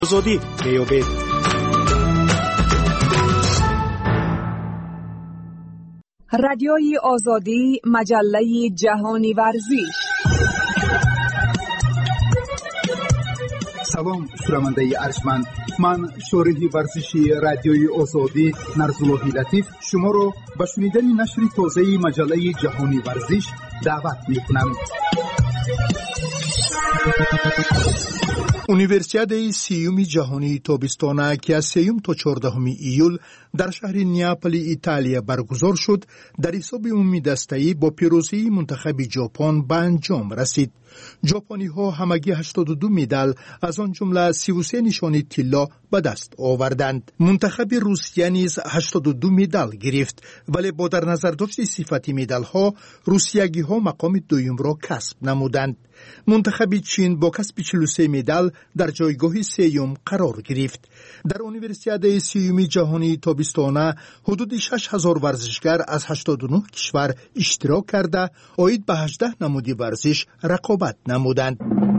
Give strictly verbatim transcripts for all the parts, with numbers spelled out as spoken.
آزادی می‌یابد. رادیوی آزادی، مجله جهانی ورزش. سلام شنونده ارجمند، من شارح ورزشی رادیوی آزادی نرزالله لطیف شما را به شنیدن نشر تازه مجله جهانی ورزش دعوت می‌کنم. اونیورسیادای سیوم جهانی تابستانه که از سیوم تا چهاردهم ایول در شهر نیاپل ایتالیا برگزار شد، در حساب عمومی دسته‌ای با پیروزی منتخب ژاپن به انجام رسید. ژاپنی ها همگی هشتاد و دو مدال از آن جمله سی و سه نشانی طلا به دست آوردند. منتخب روسیه نیز هشتاد و دو مدال گرفت، ولی با در نظر داشت صفت مدال ها روسیگی ها مقام دوم را کسب نمودند. منتخب چین با کسب چهل و سه مدال در جایگاه سوم قرار گرفت. در اونیورسیاد سیوم جهانی تابستانه حدود شش هزار ورزشگر از هشتاد و نه کشور اشتراک کرده عاید به هجده نمود ورزش رقابت نمودند.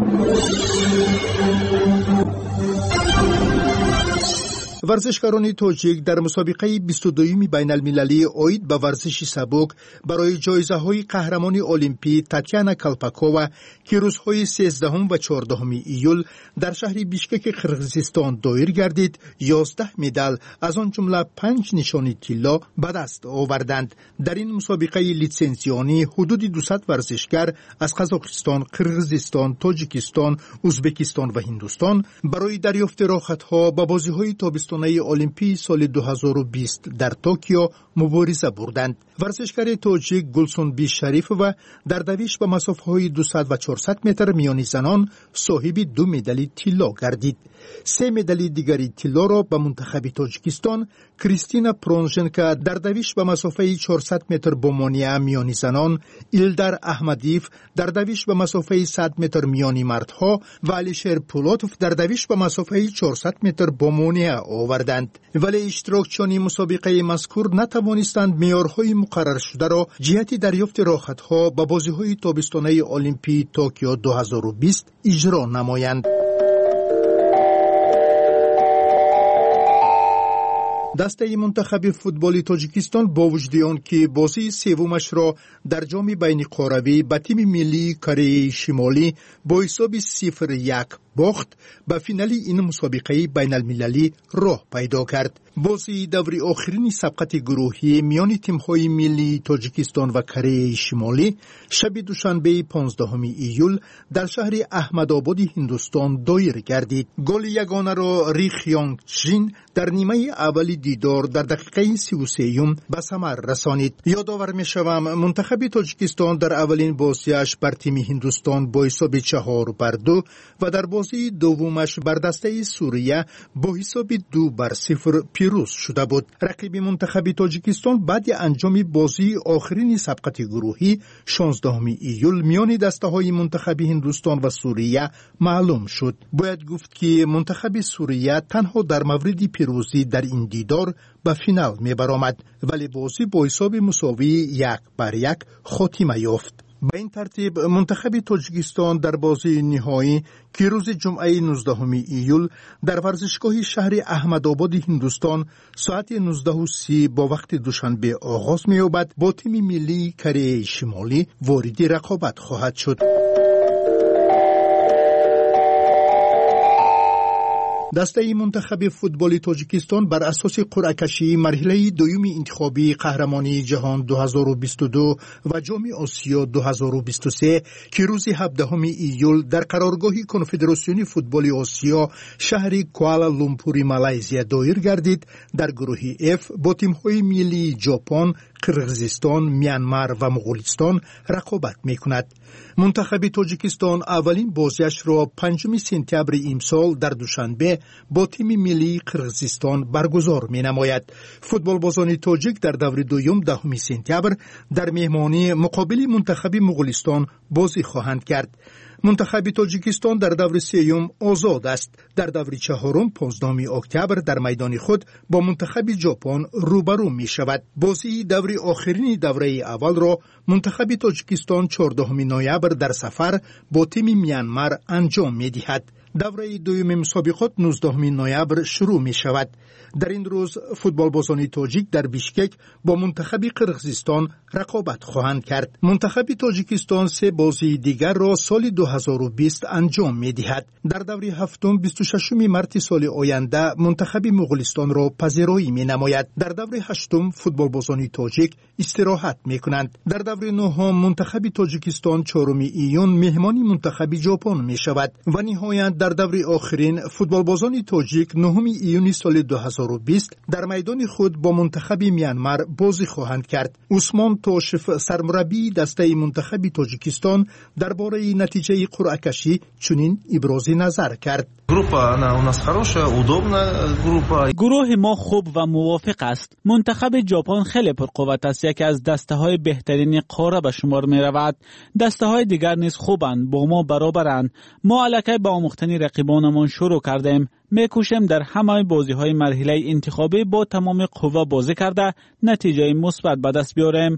ورزشکاران تاجیک در مسابقه بیست و دوم بین المللی عاید به ورزش سبک برای جایزه های قهرمانی المپی تاتیانا کالپاکووا که روزهای سیزدهم و چهاردهم ایول در شهر بیشکک قرقیزستان دایر گردید، یازده مدال از آن جمله پنج نشانی طلا به دست آوردند. در این مسابقه لیسانسیانی حدود دویست ورزشگر از قزاقستان، قرقیزستان، تاجیکستان، ازبکستان و هندوستان برای دریافت راحت‌ها به بازی‌های تابستانی المپی سال دو هزار و بیست در توکیو مبارزه بردند. ورزشکار تاجیک گلسون بی شریف و در دویش به مسافه‌های دویست و چهارصد متر میانی زنان صاحب دو مدال طلا گردید. سه مدال دیگری طلا را به منتخب تاجیکستان کریستینا پرونژنکا در دویش به مسافه چهارصد متر بومانیه میانی زنان، ایلدار احمدیف در دویش به مسافه صد متر میانی مردها و علیشیر پولاتوف در دویش به مسافه چهارصد متر بومانیه آوردند. ولی اشتراکچیان مسابقه مذکور نتوانستند معیارهای مقرر شده را جهت دریافت راحت‌ها به بازی‌های تابستانه المپی توکیو دو هزار و بیست اجرا نمایند. دسته منتخب فوتبال تاجیکستان با وجود آن که بازی سومش را در جام بین قاره به تیم ملی کره شمالی با حساب صفر یک باخت، به فینال این مسابقه بین المللی راه پیدا کرد. بازی دوری آخرین سبقت گروهی میان تیم‌های ملی تاجیکستان و کره شمالی شب دوشنبه پانزدهم ایول در شهر احمدآباد هندوستان دایر گردید. گل یگانه را ری خیانگ جین در نیمه اولی دیدار در دقیقه سی و سه به ثمر رسانید. یادآور می‌شوم منتخب تاجیکستان در اولین بازیش بر تیم هندوستان با حساب چهار بر دو و در بازی دومش بر دسته سوریه با حساب دو بر صفر پیروز شده بود. رقیب منتخب تاجیکستان بعد انجام بازی آخرین سبقت گروهی شانزدهم ایول میان دسته‌های منتخب هندوستان و سوریه معلوم شد. باید گفت که منتخب سوریه تنها در مورد پیروزی در این دیدار به فینال می‌برآمد، ولی بازی با حساب مساوی یک بر یک خاتمه یافت. به این ترتیب منتخب تاجیکستان در بازی نهایی که روز جمعه نوزدهم ایول در ورزشگاه شهر احمدآباد هندوستان ساعت نوزده و سی با وقت دوشنبه آغاز می‌یابد با تیم ملی کره شمالی وارد رقابت خواهد شد. دسته منتخب فوتبال تاجیکستان بر اساس قرعه کشی مرحله دوم انتخابی قهرمانی جهان دو هزار و بیست و دو و جام آسیا دو هزار و بیست و سه که روز هفدهم ایول در قرارگاه کنفدراسیون فوتبال آسیا شهر کوالالامپور مالزی دایر گردید، در گروه اف با تیم‌های ملی ژاپن، قرقیزستان، میانمار و مغولستان رقابت می‌کند. منتخب تاجیکستان اولین بازیش را پنجم سپتامبر امسال در دوشنبه با تیم ملی قرقیزستان برگزار می‌نماید. فوتبالبازان تاجیک در دور دوم دهم سپتامبر در مهمانی مقابل منتخب مغولستان بازی خواهند کرد. منتخب تاجیکستان در دور سوم آزاد است. در دور چهارم پانزدهم اکتبر در میدان خود با منتخب ژاپن روبرو می شود. بازی دور آخرین دوره اول را منتخب تاجیکستان چهاردهم نوامبر در سفر با تیم میانمار انجام می دهد. دوره دوم مسابقات نوزدهم نوامبر شروع می شود. در این روز فوتبالبازان تاجیک در بیشکک با منتخب قرقیزستان رقابت خواهند کرد. منتخب تاجیکستان سه بازی دیگر را سال دو هزار و بیست انجام می دهد. در دوره هفتم بیست و ششم مارس سال آینده منتخب مغولستان را پذیرایی می نماید. در دوره هشتم فوتبالبازان تاجیک استراحت می کنند. در دوره نهم منتخب تاجیکستان چهارم ایون مهمان منتخب ژاپن می شود و نهایت در دوره آخرین فوتبالبازان تاجیک نهم ایون سال دو هزار و بیست در میدان خود با منتخب میانمار بازی خواهند کرد. عثمان توشف سرمربی دسته منتخب تاجیکستان درباره نتیجه قرعه کشی چنین ابراز نظر کرد. گروه ما خوب و موافق است. منتخب ژاپن خیلی پرقوت است، یکی از دسته های بهترین قاره به شمار می رود. دسته های دیگر نیز خوبند، با ما برابرند. ما الکی با آموختن رقیبانمان شروع کردیم. میکوشیم در همه بازی های مرحله انتخابی با تمام قوه بازی کرده نتیجه مثبت به دست بیاریم.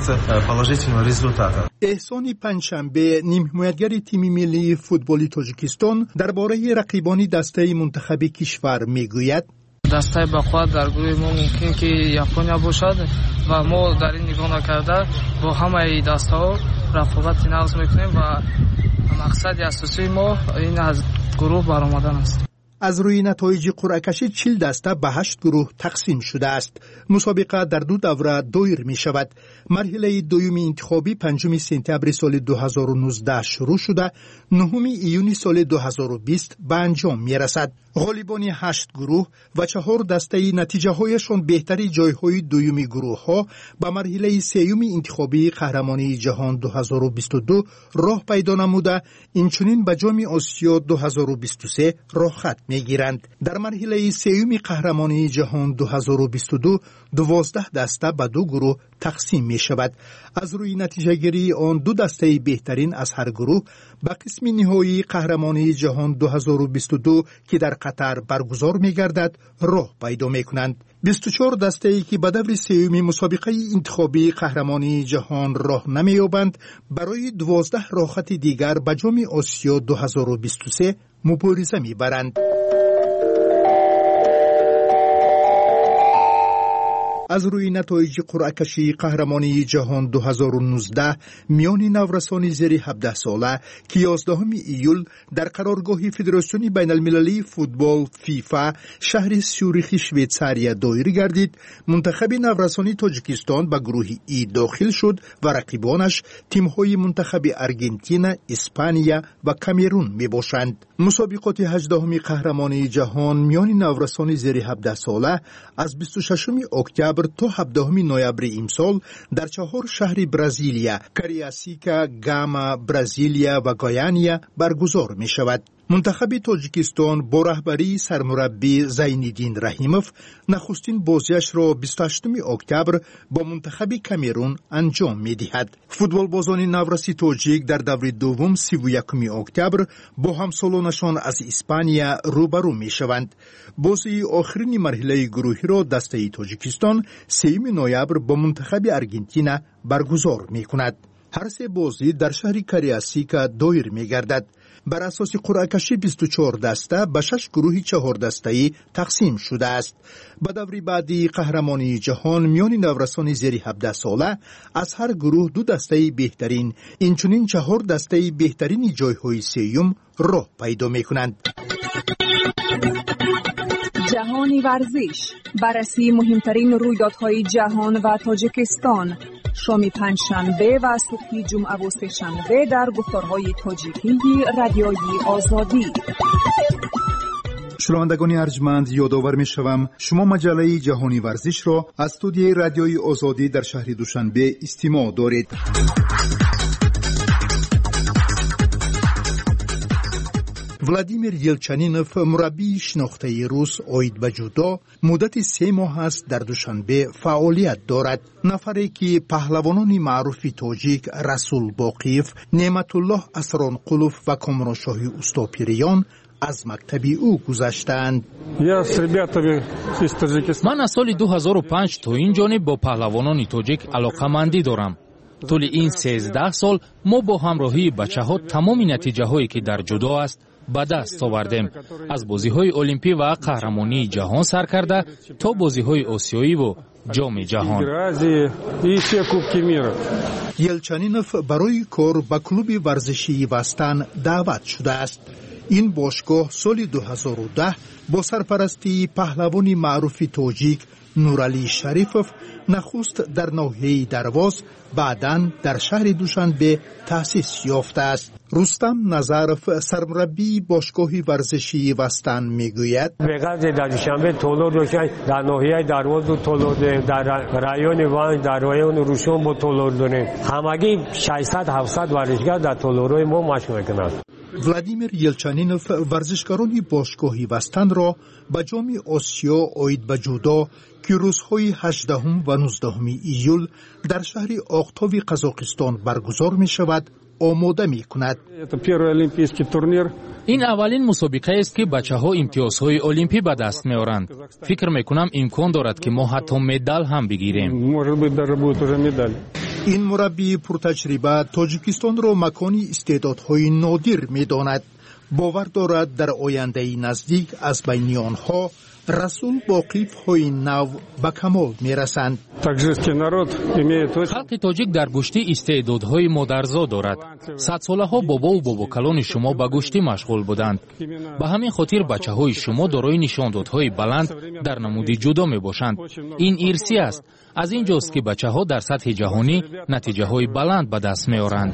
احسان پنجشنبه نیم حمایتگر تیم ملی فوتبال تاجیکستان درباره رقیبان دسته منتخب کشور میگوید: دسته بقوت در گروه ما ممکن که ژاپن باشد و ما در این نگاه نکرده با همه دسته ها رقابت نقض میکنیم و مقصد اساسی ما این از گروه برآمدن است. از روی نتایج قرعه کشی چهل دسته به هشت گروه تقسیم شده است. مسابقه در دو دوره دایر می شود. مرحله دوم انتخابی پنجم سپتامبر سال دو هزار و نوزده شروع شده، نهم ایون سال دو هزار و بیست به انجام می رسد. غالبان هشت گروه و چهار دسته نتیجه هایشان بهتری جایهای دوم گروه ها به مرحله سیوم انتخابی قهرمانی جهان دو هزار و بیست و دو راه پیدا نموده، اینچنین به جام آسیا دو هزار و بیست و سه راه خط می گیرند. در مرحله سیوم قهرمانی جهان دو هزار و بیست و دو دوازده دسته به دو گروه تقسیم می شود. از روی نتیجه گیری آن دو دسته بهترین از هر گروه به قسم نهایی قهرمانی جهان دو هزار و بیست و دو که در قطر برگزار می گردد راه پیدا می کنند. بیست و چهار دسته ای که به دور سیوم مسابقه انتخابی قهرمانی جهان راه نمی یابند برای دوازده راه خط دیگر به جام آسیا دو هزار و بیست و سه مبارزه می برند. از روی نتایج قرعه کشی قهرمانی جهان دو هزار و نوزده میان نورسان زیر هفده ساله که یازدهم ایول در قرارگاه فدراسیون بین المللی فوتبال فیفا شهر سیوریخ شویتزاریا دایر گردید، منتخب نورسانی تاجیکستان به گروه ای داخل شد و رقیبانش تیم‌های منتخب ارژانتین، اسپانیا و کامرون می باشند. مسابقات هجدهم قهرمانی جهان میان نورسان زیر هفده ساله از بیست و ششم اکتبر تا هفدهم نوامبر امسال در چهار شهر برزیلیا، کاریاسیکا، گاما، برزیلیا و گایانیا برگزار می شود. منتخب تاجیکستان با رهبری سرمربی زینالدین رحیموف نخستین بازیش را بیست و هشتم اکتبر با منتخب کامرون انجام می دهد. فوتبالبازان نورسی تاجیک در دوره دوم سی و یکم اکتبر با همسالانشان از اسپانیا روبرو می شوند. بازی آخرین مرحله گروهی را دسته تاجیکستان سوم نوامبر با منتخب ارژانتین برگزار می کند. هر سه بازی در شهر کاریاسیکا دایر می گردد. بر اساس قرعه کشی بیست و چهار دسته به شش گروه چهار دسته‌ای تقسیم شده است. به دوره بعدی قهرمانی جهان میان نورسان زیر هفده ساله از هر گروه دو دسته بهترین، اینچنین چهار دسته بهترین جایهای سیوم راه پیدا می‌کنند. جهانی ورزش، بررسی مهمترین رویدادهای جهان و تاجیکستان، شام پنجشنبه و صبح جمعه و سه‌شنبه در گفتارهای تاجیکی رادیوی آزادی. شنوندگان ارجمند، یادآور می‌شوم شما مجله جهانی ورزش را از استودیوی رادیوی آزادی در شهر دوشنبه استماع دارید. ولادیمیر یلچنینوف مربی شناخته روس عاید به جودو مدت سه ماه است در دوشنبه فعالیت دارد. نفری که پهلوانان معروف تاجیک رسول باقیف، نعمت الله اسرانقلوف و کامرانشاهی اوستاپیریان از مکتب او گذشتند. من از سال دو هزار و پنج تا این جانب با پهلوانان تاجیک علاقه‌مندی دارم. طول این سیزده سال ما با همراهی بچه ها تمام نتیجه هایی که در جودو است ба даст овардем. аз бозиҳои олимпӣ ва қаҳрамонии ҷаҳон сар карда то бозиҳои осиёиву ҷоми ҷаҳон. елчанинов барои кор ба клуби варзишии Вастан даъват шудааст. ин бошгоҳ соли ду ҳазору даҳ бо сарпарастии паҳлавони маъруфи тоҷик Нуралӣ Шарифов нахуст дар ноҳияи Дарвоз, баъдан дар шаҳри Душанбе таъсис ёфтааст. Рустам Назаров, сармураббии бошгоҳи варзишии Вастан, мегӯяд: беқадри дар Душанбе толор доштем, дар ноҳияи Дарвоз толор дорем, дар райони Ванҷ, дар райони Рӯшон бо толор дорем. ҳамагӣ шашсад ҳафтсад варзишгар дар толорҳои мо машқ мекунанд. Владимир Елчанинов варзишгарони бошгоҳи Вастанро ба ҷоми Осиё оид ба ҷудо, ки рӯзҳои ҳаждаҳум ва нуздаҳуми июл дар шаҳри Оқтови Қазоқистон баргузор мешавад, омода мекунад. ин аввалин мусобиқаест ки бачаҳо имтиёзҳои олимпӣ ба даст меоранд. фикр мекунам имкон дорад ки мо ҳатто медал ҳам бигирем. ин мураббии пуртаҷриба Тоҷикистонро макони истеъдодҳои нодир медонад. бовар дорад дар ояндаи наздик аз байни онҳо расул бо қифҳои нав ба камол мерасанд. халқи тоҷик дар гӯшти истеъдодҳои модарзо дорад. садсолаҳо бобову бобокалони шумо ба гӯштӣ машғул буданд. ба ҳамин хотир бачаҳои шумо дорои нишондодҳои баланд дар намуди ҷудо мебошанд. ин ирсӣ аст. аз ин ҷост ки бачаҳо дар сатҳи ҷаҳонӣ натиҷаҳои баланд ба даст меоранд.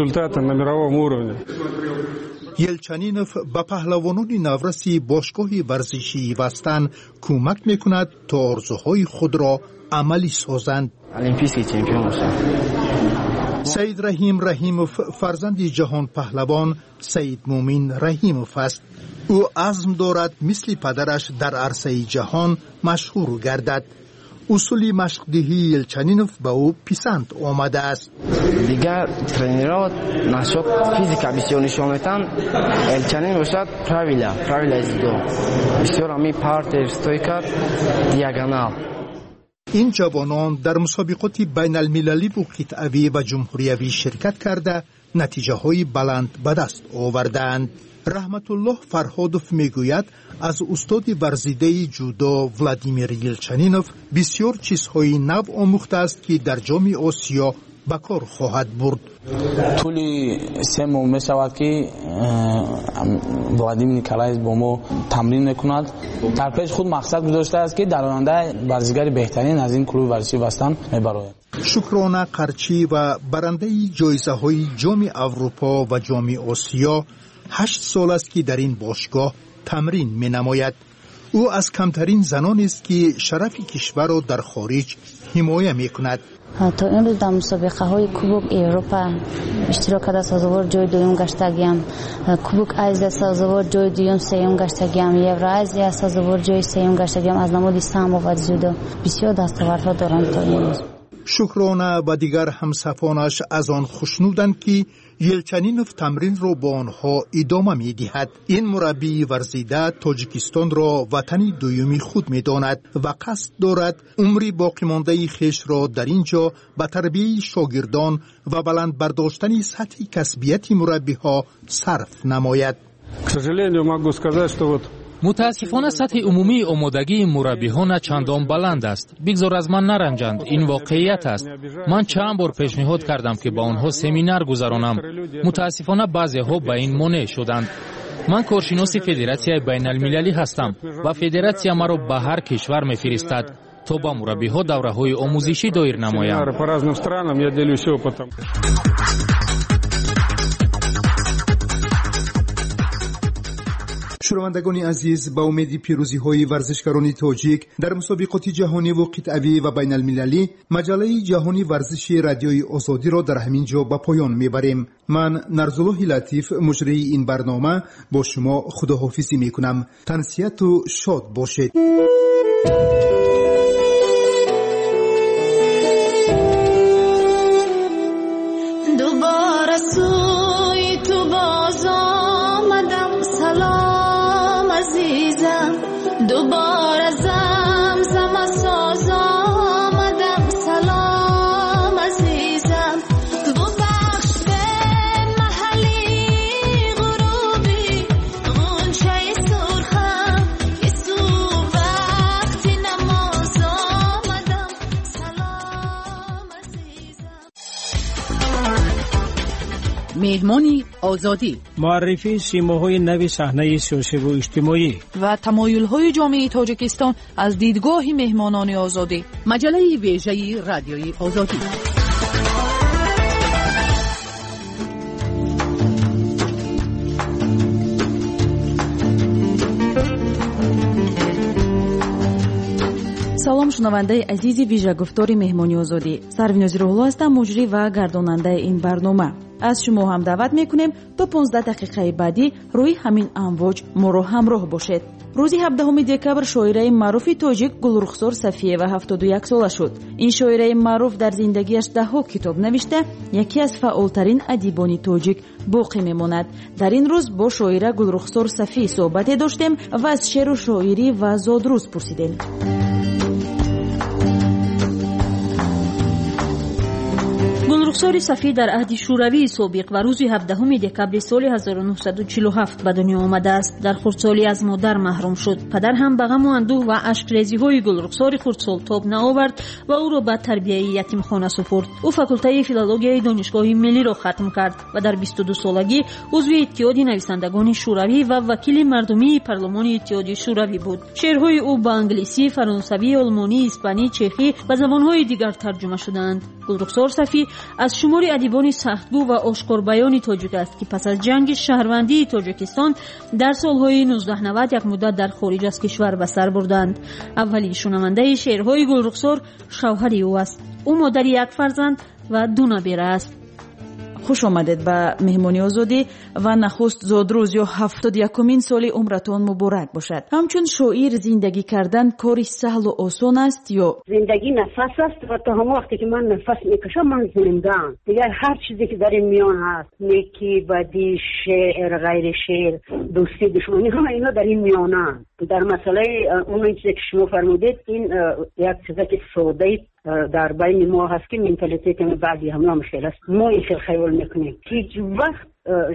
Елчанинов ба паҳлавонони навраси бошгоҳи варзишии Вастан кӯмак мекунад, то орзуҳои худро амалӣ созанд. олимпийский чемпион шавам. Саид Раҳим Раҳимов фарзанди ҷаҳонпаҳлавон Саид Мумин Раҳимов аст. ӯ азм дорад мисли падараш дар арсаи ҷаҳон машҳур гардад. усули машқдиҳии Елчанинов ба ӯ писанд омадааст. дигар тренерҳо нашод физика бисёр нишон метаҳанд. Елчанин бошад правила правила зидо бисёр ами партер стойка диагонал. ин ҷавонон дар мусобиқоти байналмилаливу қитъавӣ ва ҷумҳуриявӣ ширкат карда натиҷаҳои баланд ба даст овардаанд. раҳматуллоҳ Фарҳодов мегӯяд, аз устоди варзидаи ҷудо Владимир Елчанинов бисёр чизҳои нав омӯхтааст, ки дар ҷоми Осиё ба кор хоҳад бурд. тӯли се моҳ мешавад ки Владимир Николаевич бо мо тамрин мекунад. дар пеш худ мақсад гузоштааст ки дар оянда варзишгари беҳтарин аз ин клуби варзиши Вастан мебарояд. Шукрона Қарчӣ ва барандаи ҷоизаҳои ҷоми Аврупо ва ҷоми Осиё ҳашт сол аст, ки дар ин бошгоҳ тамрин менамояд. ӯ аз камтарин занонист, ки шарафи кишварро дар хориҷ ҳимоя мекунад. то имрӯз дар мусобиқаҳои кубок Европа иштирок карда сазовор ҷои дуюм гаштагиам. кубок Азия сазовор ҷои дуюм сеюм гаштагиам. Евроазия сазовор ҷои сеюм гаштагиам. аз намуди самбо ва дзюдо бисёр дастовардҳо дорам то имрӯз. Шукрона ва дигар ҳамсафонаш аз он хушнуданд, ки Елчанинов тамринро бо онҳо идома медиҳад. ин мураббии варзида Тоҷикистонро ватани дуюми худ медонад ва қасд дорад умри боқимондаи хешро дар ин ҷо ба тарбияи шогирдон ва баландбардоштани сатҳи касбияти мураббиҳо сарф намояд. мутаассифона сатҳи умумии омодагии мураббиҳо на чандон баланд аст. бигзор аз ман наранҷанд, ин воқеият аст. ман чанд бор пешниҳод кардам ки ба онҳо семинар гузаронам. мутаассифона баъзеҳо ба ин монеъ шуданд. ман коршиноси федератсияи байналмилалӣ ҳастам ва федератсия маро ба ҳар кишвар мефиристад, то ба мураббиҳо давраҳои омӯзишӣ доир намоям. шунавандагони азиз, ба умеди пирӯзиҳои варзишгарони тоҷик дар мусобиқоти ҷаҳониву қитъавӣ ва байналмилалӣ, маҷалаи ҷаҳони варзиши радиои озодиро дар ҳамин ҷо ба поён мебарем. ман Нарзуллоҳи Латиф, муҷрии ин барнома, бо шумо худоҳофизӣ мекунам. тансияту шод бошед. دوباره سوی تو باز آمدم، سلام عزیزم. دوباره زمزم ساز آمدم، سلام عزیزم. ببخش به محلی غروبی مهمانی آزادی، معرفی سیماهای نوی صحنه سیاسی و اجتماعی و تمایل‌های جامعه تاجیکستان از دیدگاه مهمانان آزادی. مجله ویژه رادیوی آزادی. салом шунавандаи азизи вижагуфтори меҳмони озодӣ. Сарвинози Рӯҳулло ҳастам, муҷрӣ ва гардонандаи ин барнома. аз шумо ҳам даъват мекунем то понздаҳ дақиқаи баъдӣ рӯи ҳамин амвоҷ моро ҳамроҳ бошед. рӯзи ҳабдаҳуми декабр шоираи маъруфи тоҷик Гулрухсор Сафиева ҳафтоду як сола шуд. ин шоираи маъруф дар зиндагиаш даҳҳо китоб навишта, яке аз фаъолтарин адибони тоҷик боқӣ мемонад. дар ин рӯз бо шоира Гулрухсор Сафӣ суҳбате доштем ва аз шеъру шоирӣ ва зодрӯз пурсидем. гулрухсори Сафӣ дар аҳди шӯравии собиқ ва рӯзи ҳабдаҳуми декабри соли ҳазору нуҳсаду чилу ҳафт ба дунё омадааст. дар хурдсолӣ аз модар маҳрум шуд. падар ҳам ба ғаму андӯҳ ва ашкрезиҳои Гулрухсори хурдсол тоб наовард ва ӯро ба тарбияи ятимхона супурд. ӯ факултаи филологияи донишгоҳи миллиро хатм кард ва дар бисту ду солагӣ узви иттиҳоди нависандагони шӯравӣ ва вакили мардумии парлумони иттиҳоди шӯравӣ буд. шеърҳои ӯ ба англисӣ, фаронсавӣ, олмонӣ, испанӣ, чехӣ ва забонҳои дигар тарҷума шудаанд. Гулрухсор Сафӣ аз шумори адибони сахтгӯ ва ошкорбаёни тоҷик аст, ки пас аз ҷанги шаҳрвандии Тоҷикистон дар солҳои нуздаҳ навад як муддат дар хориҷ аз кишвар ба сар бурданд. аввалин шунавандаи шеърҳои Гулрухсор шавҳари ӯ аст. ӯ модари як фарзанд ва ду набира аст. хуш омадед ба меҳмони озодӣ ва нахуст зодрӯз ё ҳафтоду якумин соли умратон муборак бошад. ҳамчун шоир зиндагӣ кардан кори саҳлу осон аст ё зиндагӣ нафас аст ва то ҳамон вақте ки ман нафас мекашам ман зиндаам. дигар ҳар чизе ки дар ин миён ҳаст, неки, бадӣ, шеър, ғайри шеър, дӯстӣ, душманӣ, ҳама ино дар ин миёнаанд. дар масъалаи он чизе ки шумо фармудед, ин як чизе ки содаи در بین ما هست که منتالیتی که بعضی همه مشکل است. ما این خیال میکنیم هیچ وقت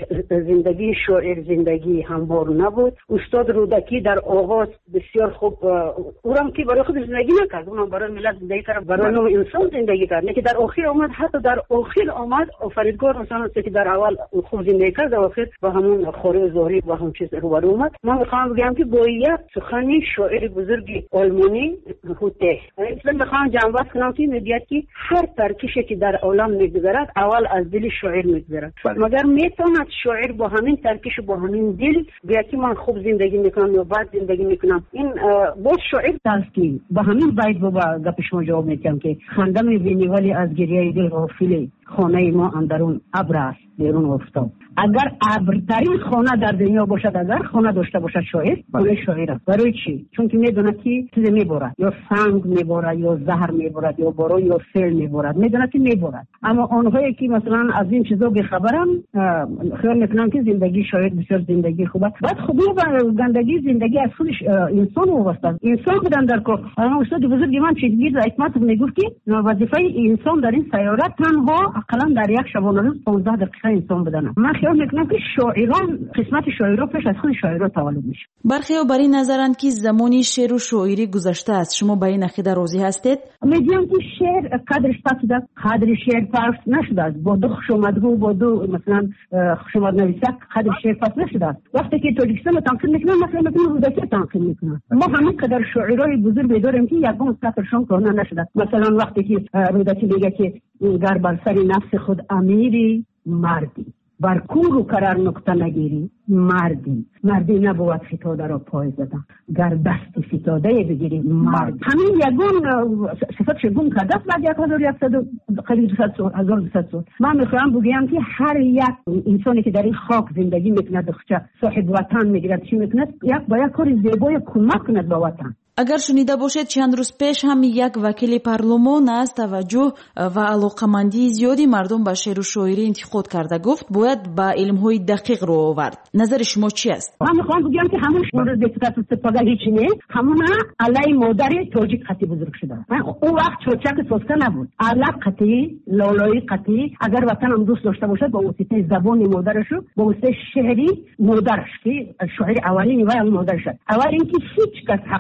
زندگی شاعر زندگی هموار نبود. استاد رودکی در آغاز بسیار خوب اونم که برای خود زندگی نکرد، اونم برای ملت زندگی کرد، برای نوع انسان زندگی کرد، نه که در آخر آمد. حتی در آخر آمد آفریدگار مثلا که در اول خوب زندگی کرد، در آخر با همون خوری ظاهری و همون چیز رو برای اومد. من میخوام بگم که با یک سخنی شاعر بزرگی آلمانی هوته اصلا میخوام جنبش کنم که میگه که هر ترکیشی که در عالم میگذرد اول از دل شاعر میگذرد، مگر می تواند شاعر با همین ترکیش با همین دل بیا که من خوب زندگی میکنم یا بد زندگی میکنم. این باز شاعر است که با همین بیت با گپ شما جواب میدم که خنده میبینی ولی از گریه دل غافلی، خانه ما اندرون ابر است بیرون افتاد. اگر ابرترین خانه در دنیا باشد، اگر خانه داشته باشد شاعر، اون شاعر است. برای چی؟ چون که میدونه که چیز میبرد، یا سنگ میبرد یا زهر میبرد یا باران یا سیل میبرد، میدونه که میبرد. اما آنهایی که مثلا از این چیزا بیخبرن خیال میکنن که زندگی شاعر بسیار زندگی خوبه. بعد خوبی و گندگی زندگی از خودش انسان وابسته است. انسان بودن در کار. اما استاد بزرگ من چیزگیر حکمت میگفت که وظیفه انسان در این سیاره تنها اقلا در یک شبانه روز پانزده دقیقه انسان بدن. من خیال میکنم که شاعران قسمت شاعرها پیش از خود شاعرها تولد میشه. برخی‌ها بر این نظرند که زمانی شعر و شاعری گذشته است. شما با این عقیده راضی هستید؟ میگم که شعر قدرش پس شده، قدر شعر پس نشده است. با دو خوشامدگو با دو مثلا خوشامد نویسک قدر شعر پس نشده است. وقتی که تاجیکستان تنقید میکنن مثلا میگن رودکی تنقید میکنن. ما همین قدر شاعرای بزرگ داریم که یکم سطرشون کهنه نشده. مثلا وقتی که رودکی میگه که گر بر سر نفس خود امیری مردی، بر کور و قرار نقطه نگیری مردی، مردی نبود فتاده را پای زدن، گر دست فتاده بگیری مرد. همین یگون صفت شگون کرده است بعد یک هزار یکصد قریب دویست سال هزار و دویست سال. من میخوام بگم که هر یک انسانی که در این خاک زندگی میکند دختر صاحب وطن میگیرد چی میکند، یک با یک کار زیبای کمک کند با وطن. اگر شنیده باشید چند روز پیش هم یک وکیل پارلمان از توجه و علاقمندی زیادی مردم به شعر و شاعری انتقاد کرده، گفت باید با علم‌های دقیق رو آورد. نظر شما چی است؟ من میخوام بگم که همون شعر دکتر سپاگا هیچ نیست، همون علی مادر تاجیک خطی بزرگ شده. اون وقت چوچک سوسکه نبود، علق خطی، لالایی خطی. اگر وطن هم دوست داشته باشد با واسطه زبان مادرش، با واسطه شعری مادرش که شاعر اولین و مادرش، اول اینکه هیچ کس حق ندارد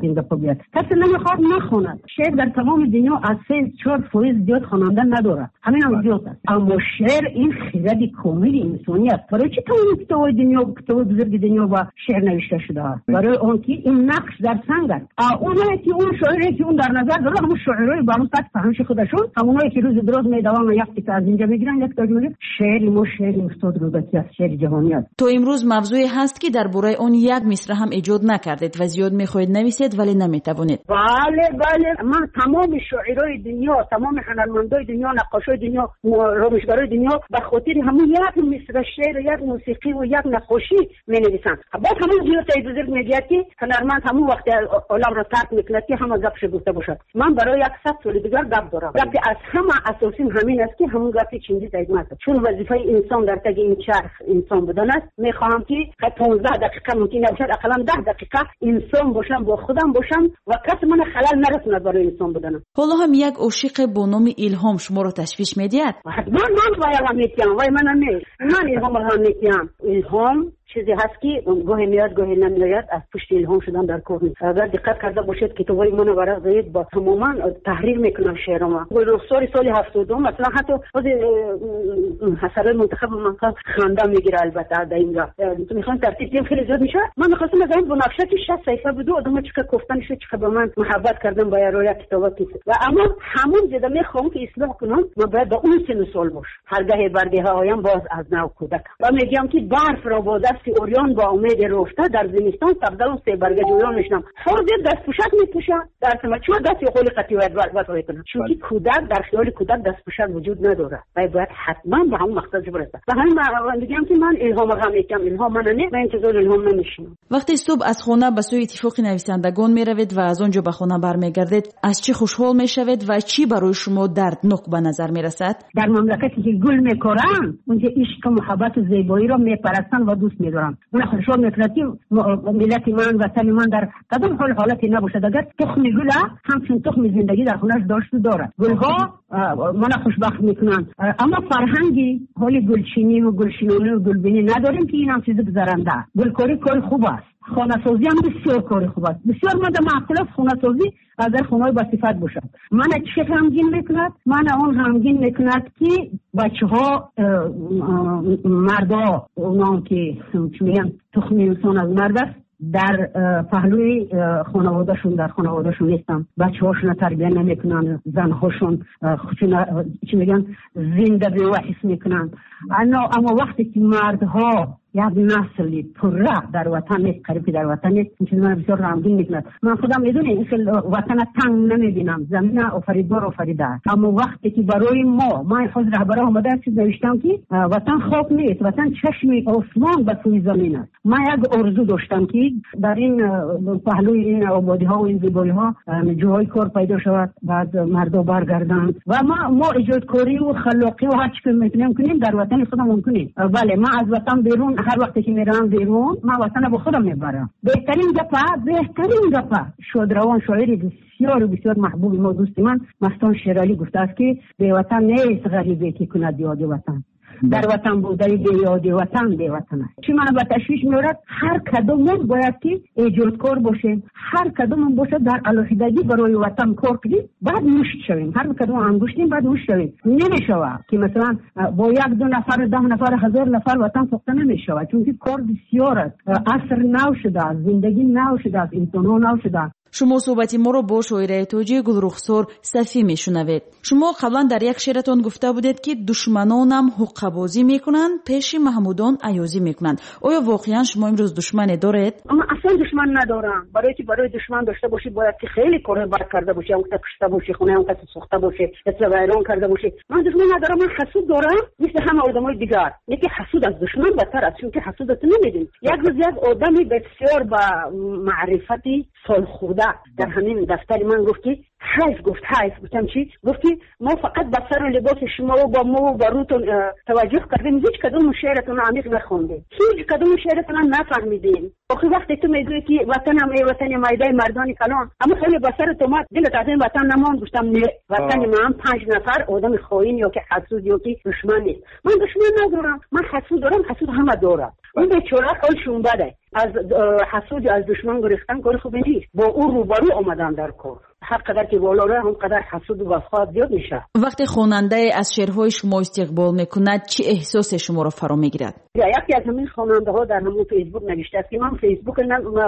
این گپ بیاد. کسی نمیخواد نخوند. شعر در تمام دنیا از سه چهار فایز زیاد خواننده نداره. همین هم زیاد است. اما شعر این خرد کامل انسانی است. برای چی تمام کتاب‌های دنیا کتاب بزرگ دنیا با شعر نوشته شده است؟ برای اون که این نقش در سنگ است. اونایی که اون شاعری که اون در نظر داره همون شاعرای با اون سطح فهمش خودشون، همونایی که روز دراز میدوام یک تا از اینجا میگیرن یک تا میگیرن. شعر ما شعر استاد رودکی است، شعر جهانی است. تو امروز موضوعی هست که درباره اون یک مصرع هم ایجاد نکردید و زیاد میخواهید نویسید ولی نمیتوانید. بله بله، من تمام شاعرای دنیا، تمام هنرمندای دنیا، نقاشای دنیا، رامشگرای دنیا به خاطر همون یک مصرع شعر، یک موسیقی و یک نقاشی مینویسن. بعد همون زیاد بزرگ میگه که هنرمند همون وقت عالم را ترک میکنه که همه گپش گفته باشد. من برای یک صد سال دیگر گپ دارم. گپی از همه اساسی همین است که همون گپی چنگیز ایزمت، چون وظیفه انسان در تگ این چرخ انسان بودن است. میخواهم که پانزده دقیقه ممکن نباشد، اقلا ده دقیقه انسان باشم، با خودم باشم و کسی من خلل نرسونه برای انسان بودنم. حالا هم یک عاشق با نام الهام شما رو تشویش میدید؟ من من باید میتیم وای من نمی من الهام را میتیم. الهام چیزی هست که گاهی میاد گاهی نمیاد، از پشت الهام شدن در کار نیست. اگر دقت کرده باشید کتابای من ورق زید با تماما تحریر میکنم شعرام. رخسار سال هفتاد مثلا حتی خود حسرای منتخب من خنده میگیره. البته در اینجا تو میخوام ترتیب خیلی زیاد میشه. من میخواستم مثلا بنفشه که شصت صفحه بود آدم چه گفتن شد چه به من محبت کردم با یارو کتابات و اما همون زده میخوام که اصلاح کنم. من باید با اون سن سال باش. هرگاه برده ها آیم باز از نو کودک و میگم که برف را با دست اوریان با امید رفته در زمستان تبدل و سه برگ جویان میشنم. فرض دست پوشک میپوشه در سما چون دست خول قطعی باید واسه کنه. چون که کودک در خیال کودک دست پوشک وجود نداره. باید باید حتما به همون مقصد برسه. و همین میگم که من الهام غم میگم الهام من نه، من انتظار الهام نمیشم. وقتی صبح از خانه به سوی اتفاق نویسندگان میروید و از اونجا به خانه برمیگردید، از چی خوشحال میشوید و چی برای شما دردناک به نظر میرسد؟ در مملکتی که گل میکارن اونجا عشق و محبت و زیبایی را میپرستن و دوست میدارن. من خوشحال میکنم که ملت من وطن من در کدام حال حالتی نباشد. اگر تخم گل همچون تخم زندگی در خونش داشت داره. گلها من خوشبخت میکنن، اما فرهنگی حال گلچینی و گلشینی و گلبینی نداریم که این هم چیز گذرنده. گلکاری کار خوب است. خانه سازی هم بسیار کار خوب است. بسیار من در معقول خانه سازی اگر خانه با صفت باشد. من چه غمگین میکند؟ من اون غمگین میکند که بچه ها مردا اونان که میگن تخم انسان از مرد است در پهلوی خانوادهشون در خانوادهشون نیستن. بچه هاشون تربیه نمیکنن، زن هاشون چی میگن زنده به وحس میکنن. اما وقتی که مردها یک نسلی پره در وطن نیست، قریبی در وطن نیست، این چیز من بسیار غمگین میکند. من خودم میدونم این وطن تنگ نمیبینم، زمین آفریدگار آفریده است. اما وقتی که برای ما من خود رهبر آمده چیز نوشتم که وطن خواب نیست، وطن چشم آسمان به سوی زمین است. من یک آرزو داشتم که در این پهلوی این آبادی ها و این زیبایی ها جاهای کار پیدا شود، بعد مردا برگردند و ما ما ایجادکاری و خلاقی و هر چی که میتونیم کنیم در وطن خودم ممکنه. بله من از وطن بیرون هر وقتی که میرم بیرون من وطن با خودم میبرم. بهترین گپه بهترین گپه شادروان شاعری بسیار بسیار محبوب ما دوست من مستان شیرالی گفته است که به وطن نیست غریبه که کند یاد وطن. در وطن بودن به یاد وطن به وطن است. چی من به تشویش میارد؟ هر کدومون باید که ایجادکار باشیم، هر کدومون باشه در علاقه‌داری برای وطن کار کنیم، بعد مشت شویم. هر کدوم انگشتیم بعد مشت شویم. نمیشود که مثلا با یک دو نفر ده نفر هزار نفر وطن ساخته نمیشود، چون که کار بسیار است. عصر نو شده، زندگی نو شده، انسان‌ها نو شده. شما صحبتی ما رو با شاعره توجیه گلرخسار صفی میشنوید. شما قبلا در یک شعرتون گفته بودید که دشمنانم حقه بازی میکنن، پیش محمودان عیازی میکنن. آیا واقعا شما امروز دشمن دارید؟ اما اصلا دشمن ندارم. برای که برای دشمن داشته باشی باید که خیلی کار بد کرده باشی، اون تا کشته باشی، خونه اون تا سوخته باشی، اصلا ویران کرده باشی. من دشمن ندارم، من حسود دارم مثل همه آدمای دیگر. یکی حسود از دشمن بدتر است، چون که حسودت نمیدین. یک روز یک آدمی بسیار با معرفتی سالخورده در همین دفتر من گفت که حیف گفت حیف گفتم چی؟ گفتی ما فقط به سر و لباس شما و با ما و با روتون توجه کردیم، هیچ کدوم شعرتون عمیق نخوندیم، هیچ کدوم شعرتون نفهمیدیم. آخه وقتی تو میگویی که وطنم ای وطن میده مردان کلان، اما خیلی به سر تو مات دلت از این وطن نمان. گفتم نه، وطن من پنج نفر آدم خائن یا که حسود یا که دشمن نیست. من دشمن ندارم، من حسود دارم، حسود همه دارم. اون بیچاره حالشون بده، از حسود از دشمن گرفتن کار خوبی نیست. با اون روبرو آمدن در کار. هر قدر که بالا راه هم قدر حسود و وفات زیاد میشه. وقتی خواننده از شعرهای شما استقبال میکند چه احساس شما رو فرا میگیرد؟ یکی از همین خواننده ها در همون فیسبوک نوشته است که من فیسبوک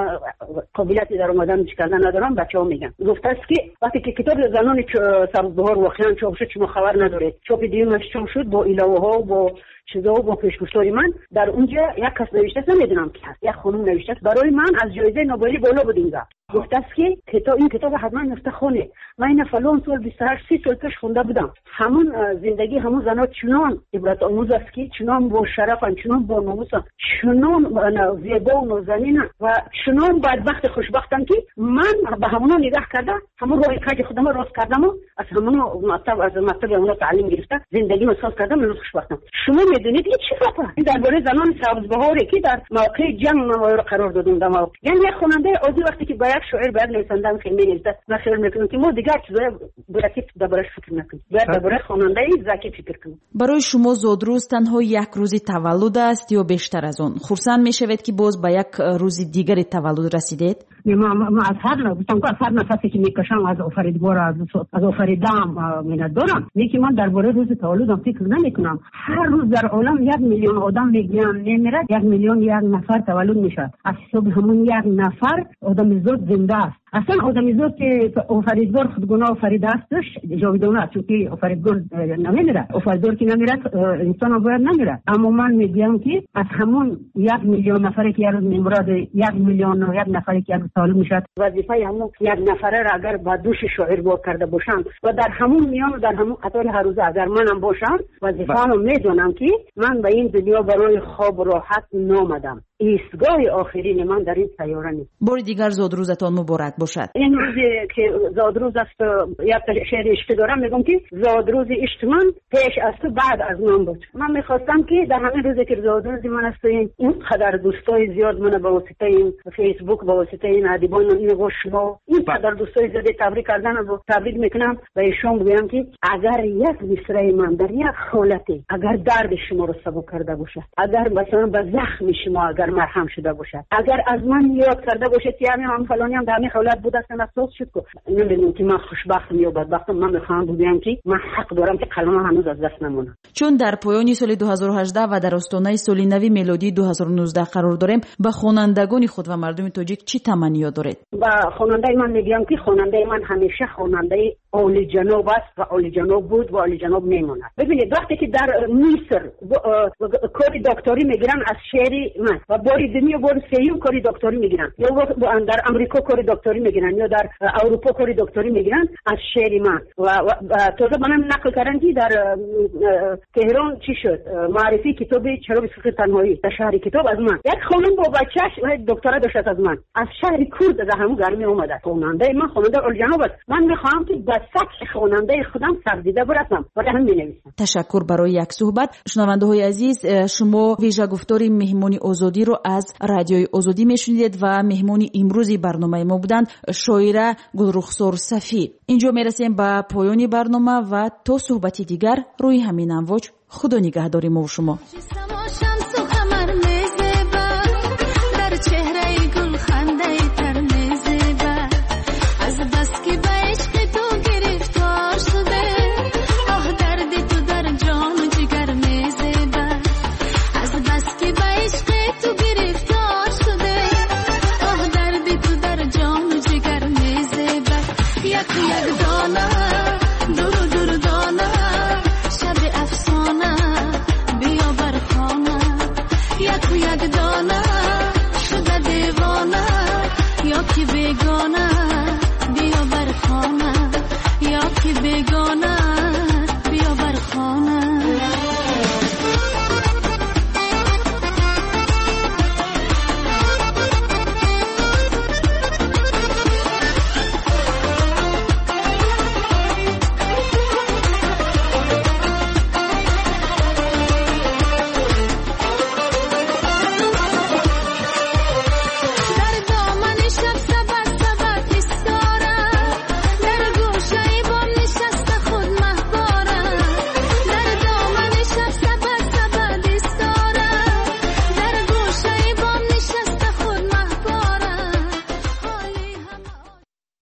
قابلیتی در اومدن کردن ندارم، بچه‌ها میگن. گفته است که وقتی که کتاب زنان سبزبهار واقعا چاپ شد شما خبر ندارید. چاپ دیگه چاپ شد با الهه ها و با چیزا و با پیشگفتاری من در اونجا یک کس نوشته است، نمیدونم کی هست، یک خانم نوشته است برای من از جایزه نوبلی بالا بود اینجا. گفته است که کتاب این کتاب حتما نفته خونه. من این فلان سال بیست و هشت سی سال پیش خونده بودم. همون زندگی همون زنا چنان عبرت آموز است که چنان با شرفن، چنان با ناموسن، چنان زیبا و نازنین و چنان بدبخت خوشبختن که من به همونا نگاه کرده همون راه کج خودم راست کردم و از همون مطلب از مطلب همون تعلیم گرفته زندگی رو ساز کردم، من خوشبختم. شما میدونید این چی خطا؟ این درباره زنان سبزبهاری که در موقع جنگ نمایر قرار دادن دم. یعنی یک خواننده عادی وقتی که باید شاعر باید نویسنده خیلی نویسنده نشر میکنه که ما دیگر چیزای برای دربارش فکر نکنیم، باید درباره خواننده ذکی فکر کنیم. برای شما زادروز تنها یک روزی تولد است یا بیشتر از آن؟ خرسند میشوید که باز به یک روز دیگری تولد رسیدید؟ ما ما از هر گفتم که از هر نفسی که میکشم از آفریدگار از از آفریدم میاد دارم. یکی من درباره روز تولدم فکر نمیکنم. هر روز در عالم یک میلیون آدم میگن نمیره، یک میلیون یک نفر تولد میشه. از حساب همون یک نفر آدم زاد زنده است. اصلا آدمی زاد که آفریدگار خودگونه آفریده استش جاودانه است، چون آفریدگار نمیره، آفریدگار که نمیره انسان باید نمیره. اما من میگم که از همون یک میلیون نفری که روز میمرد، یک میلیون و یک نفری که روز تولد میشه، وظیفه همون یک نفره را اگر با دوش شاعر با کرده باشم و در همون میان و در همون قطار هر روز اگر منم باشم، وظیفه‌مو میدونم که من به این دنیا برای خواب و راحت نامدم. ایستگاه آخرین من در این سیاره نیست. بار دیگر زادروزتان مبارک باشد. این روزی که زادروز است، یک شعر عشق دارم، میگم که زادروز عشق من پیش از تو بعد از من بود. من میخواستم که در همین روزی که زادروز من است، این قدر دوستای زیاد من به واسطه این فیسبوک، به واسطه این ادیبان این و شما این قدر دوستای زیاد تبریک کردن و تبریک میکنم و ایشون بگم که اگر یک مصرع من در یک حالتی اگر درد شما رو سبک کرده باشد، اگر مثلا به زخم شما اگر مرهم شده باشد، اگر از من یاد کرده باشد که همین هم فلانی هم در همین حالت بود است، افسوس شد که نمیدونم که من خوشبختم یا بدبختم. من میخوام بگم که من حق دارم که قلمم هنوز از دست نمونه. چون در پایان سال دو هزار و هجده و در آستانه سال نو میلادی دو هزار و نوزده قرار داریم، به خوانندگان خود و مردم تاجیک چی تمنی دارید؟ با خواننده من میگم که خواننده من همیشه خواننده عالی جناب است و عالی جناب بود و عالی جناب میماند. ببینید وقتی که در مصر کاری دکتری میگیرن از شعری من و باری دنیا بار سیوم کاری دکتری میگیرن، یا در امریکا کاری دکتری میگیرن یا در اروپا کاری دکتری میگیرن از شعری من و, و, و تازه منم نقل کردن که در تهران چی شد معرفی کتاب چرا بسخت تنهایی در شهر کتاب از من یک خانم با بچه‌ش دکترا داشت از من از شهر کرد از همون گرمی اومده. خواننده من خواننده عالی جناب است. من میخوام که به سطح خواننده خودم سرزیده برسم و همین مینویسم. تشکر برای یک صحبت. شنونده های عزیز، شما ویژه گفتاری مهمانی آزادی رو از رادیوی آزادی میشنیدید و مهمانی امروزی برنامه ما بودند شاعره گلرخسار صفی. اینجا میرسیم به پایان برنامه و تا صحبتی دیگر روی همین امواج خدا نگهداری ما و شما. بیگانه بیا بر خانه یا که بیگانه